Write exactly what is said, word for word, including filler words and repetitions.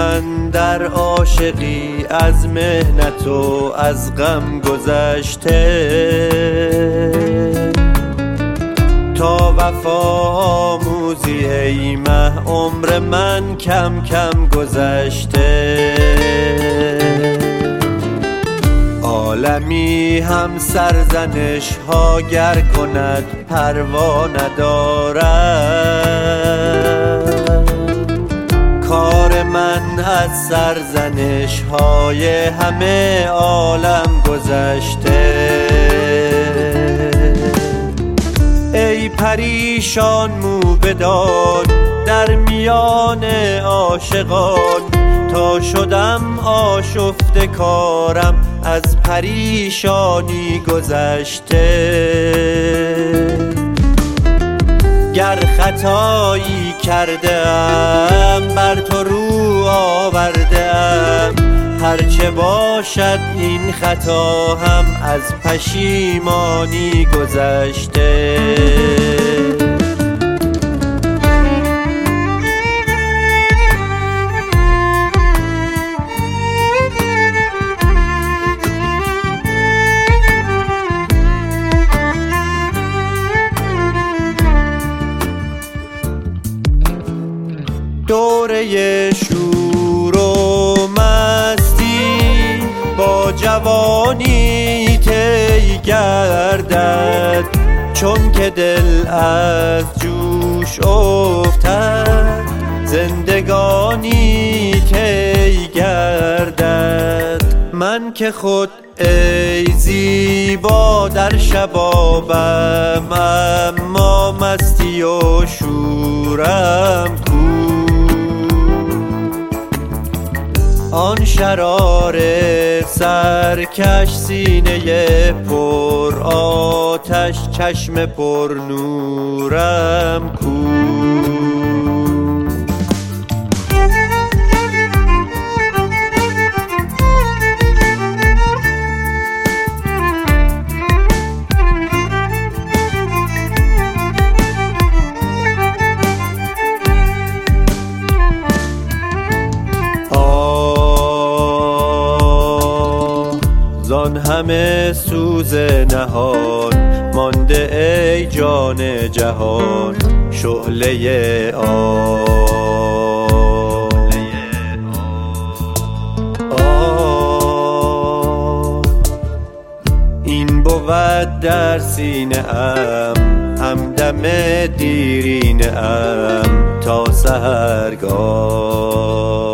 من در عاشقی از محنت و از غم گذشته، تا وفا آموزی ای مه عمر من کم کم گذشته. عالمی هم سرزنش ها گر کند پروا ندارد، کار من از سرزنش های همه عالم گذشته. ای پریشان موبدان در میان عاشقان، تا شدم آشفته کارم از پریشانی گذشته. گر خطایی کردم بر تو رو آوردم، هرچه باشد این خطا هم از پشیمانی گذشته. دوره شور و مستی با جوانی طی گردد، چون که دل از جوش افتد زندگانی کی گردد. من که خود ای زیبا در شبابم، اما مستی و شورم کو. آن شرار سرکش سینه پر آتش، چشم پر نورم کو. زان همه سوز نهان مانده ای جان جهان، شعله آه آه. این بود در سینه ام همدم دیرینه ام تا سحرگاه.